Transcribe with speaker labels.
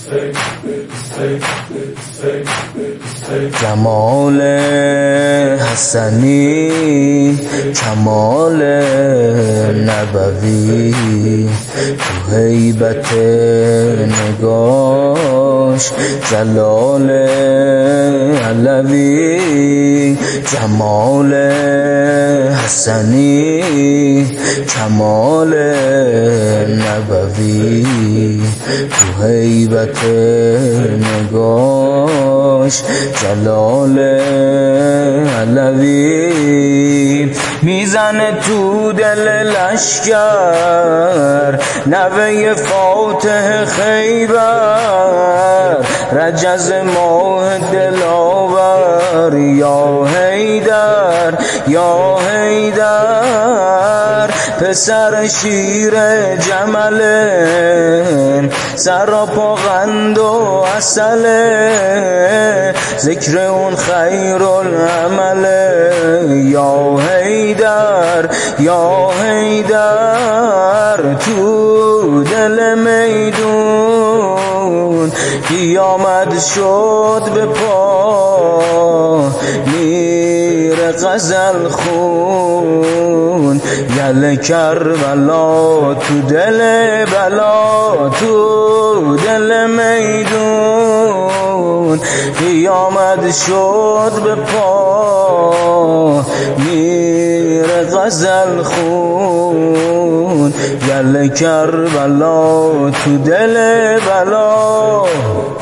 Speaker 1: جمال حسنی کمال نبوی تو هیبت نگاش جلال علوی جمال حسنی کمال نبوی تو هیبت نگاش جلال علوی میزنه تو دل لشکر نوه فاتح خیبر رجز ماه دلاور یا حیدر یا حیدر پسر شیر جمل سراپا قند و عسل ذکر اون خیر العمل یا حیدر یا حیدر تو دل میدون قیامت شد به پا میر غزل خون گل کربلا تو دل بلا تو دل میدون قیامت شد به پا میر غزل خون گل کربلا تو دل بلا